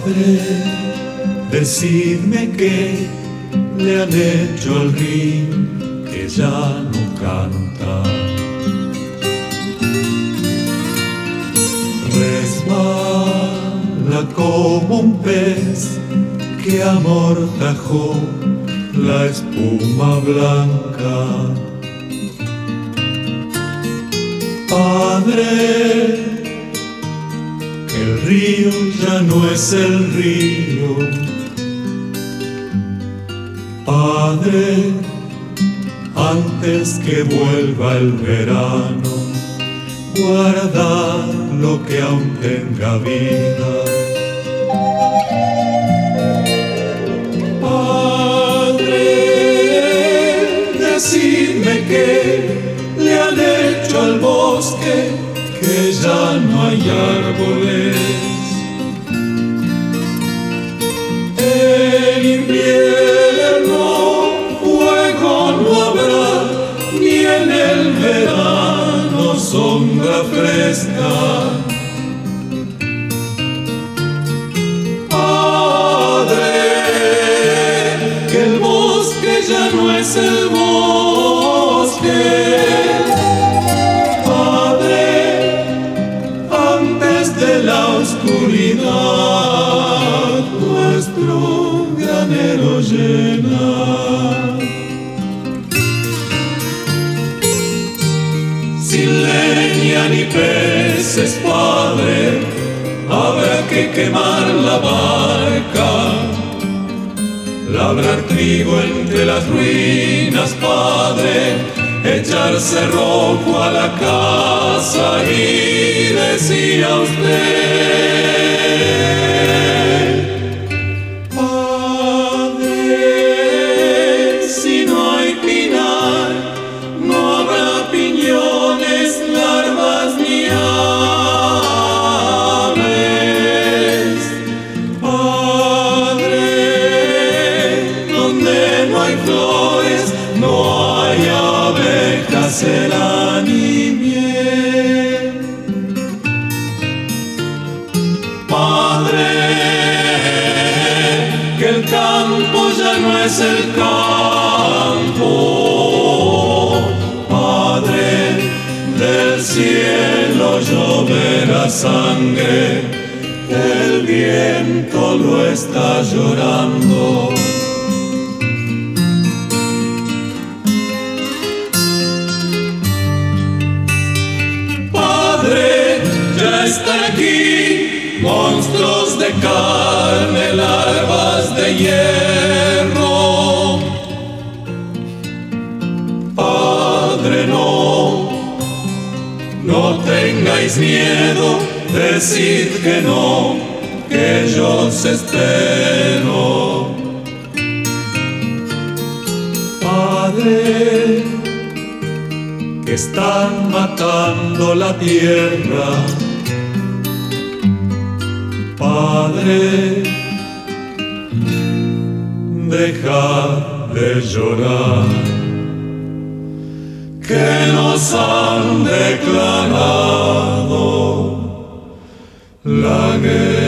Padre, decidme qué le han hecho al río que ya no canta. Resbala como un pez que amortajó la espuma blanca. Padre, que el río ya no es el río. Padre, antes que vuelva el verano, guarda lo que aún tenga vida. Padre, decidme qué le han hecho al bosque, que ya no hay árboles. En invierno fuego no habrá, ni en el verano sombra fresca. Padre, que el bosque ya no es el bosque. Padre, antes de la oscuridad nuestro granero llena. Sin leña ni peces, Padre, habrá que quemar la barca, labrar trigo entre las ruinas, Padre, echar cerrojo a la casa y decía usted, Padre, si no hay pinar, no habrá piñones, larvas ni aves. Padre, donde no hay flores, no hay abejas, será ni miel. Padre, que el campo ya no es el campo. Padre, del cielo lloverá sangre, el viento lo está llorando. Padre, ya están aquí monstruos de carne, larvas de hierro. Padre, no tengáis miedo, decid que no, que yo os espero. Padre, que están matando la tierra. Padre, deja de llorar, que nos han declarado la guerra.